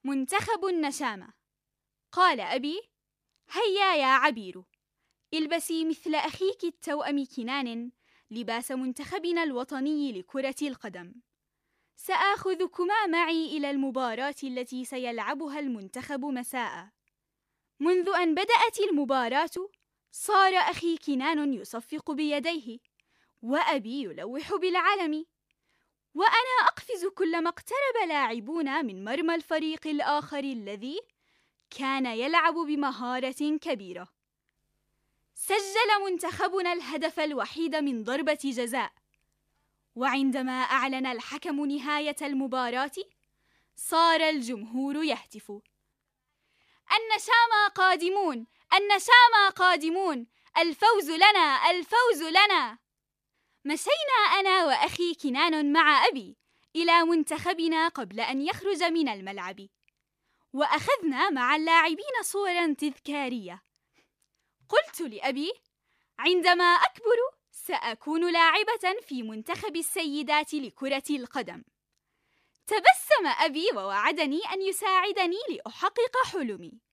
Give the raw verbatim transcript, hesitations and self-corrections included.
منتخب النشامة. قال أبي: هيا يا عبير، البسي مثل أخيك التوأم كنان لباس منتخبنا الوطني لكرة القدم. سآخذكما معي إلى المباراة التي سيلعبها المنتخب مساء. منذ أن بدأت المباراة صار أخي كنان يصفق بيديه، وأبي يلوح بالعلم، وأنا أقفز كلما اقترب لاعبون من مرمى الفريق الآخر الذي كان يلعب بمهارة كبيرة. سجل منتخبنا الهدف الوحيد من ضربة جزاء، وعندما أعلن الحكم نهاية المباراة صار الجمهور يهتف: النشامة قادمون، النشامة قادمون، الفوز لنا، الفوز لنا. مشينا أنا وأخي كنان مع أبي إلى منتخبنا قبل أن يخرج من الملعب، وأخذنا مع اللاعبين صورا تذكارية. قلت لأبي: عندما أكبر سأكون لاعبة في منتخب السيدات لكرة القدم. تبسم أبي ووعدني أن يساعدني لأحقق حلمي.